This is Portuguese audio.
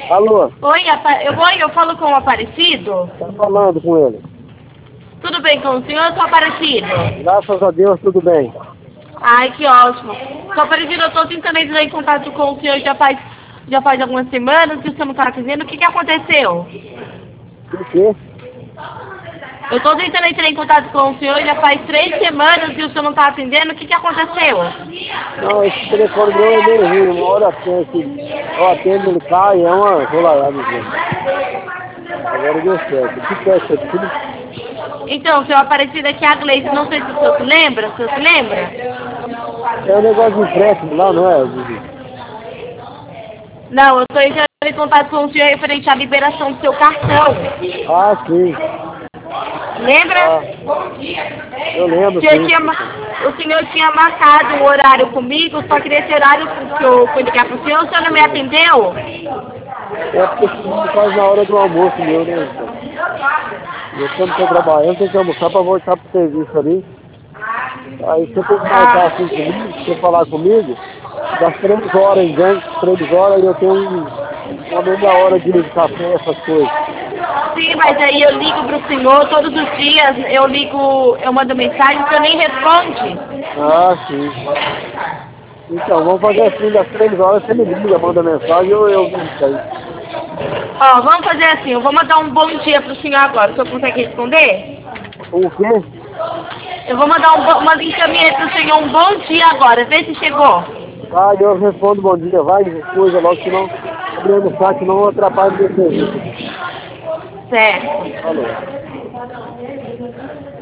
Alô? Oi, eu falo com o Aparecido? Tá falando com ele. Tudo bem com o senhor, seu Aparecido? Graças a Deus, tudo bem. Ai, que ótimo. Seu Aparecido, eu tô tentando entrar em contato com o senhor já faz algumas semanas que o senhor não tá dizendo. O que aconteceu? O quê? Eu tô tentando entrar em contato com o senhor já faz 3 semanas e o senhor não tá atendendo. O que aconteceu? Não, esse telefone meu é meio ruim. Uma hora eu atendo, ele cai, é uma rolaiada. Agora deu certo. O que é isso aqui? Então, seu Aparecido, aqui é a Gleice. Não sei se o senhor se lembra. O senhor se lembra? É um negócio de empréstimo lá, não é, Vivi? Não, eu tô entrando em contato com o senhor referente à liberação do seu cartão. Ah, sim. Lembra? Ah, eu lembro, O senhor sim. tinha marcado um horário comigo, só que nesse horário que eu fui ligar pro senhor, o senhor não me atendeu? É porque isso faz na hora do almoço meu, né? Então. Eu quando estou trabalhando, tenho que almoçar para voltar pro serviço ali. Aí você tem que marcar Ah, assim comigo, você falar comigo, das 3 horas em diante, 3 horas, aí eu tenho uma meia hora de café, essas coisas. sim, mas aí eu ligo pro senhor todos os dias, eu mando mensagem, o senhor nem responde. Ah, sim. Então, vamos fazer assim, das 3 horas você me liga, manda mensagem, eu vejo isso aí. Ó, vamos fazer assim, eu vou mandar um bom dia pro senhor agora, o senhor consegue responder? O quê? Eu vou mandar uma encaminhada pro senhor um bom dia agora, vê se chegou. Ah, eu respondo bom dia, vai, coisa logo, senão, abrindo o saco, não atrapalha o meu serviço aqui. Certo. Falou.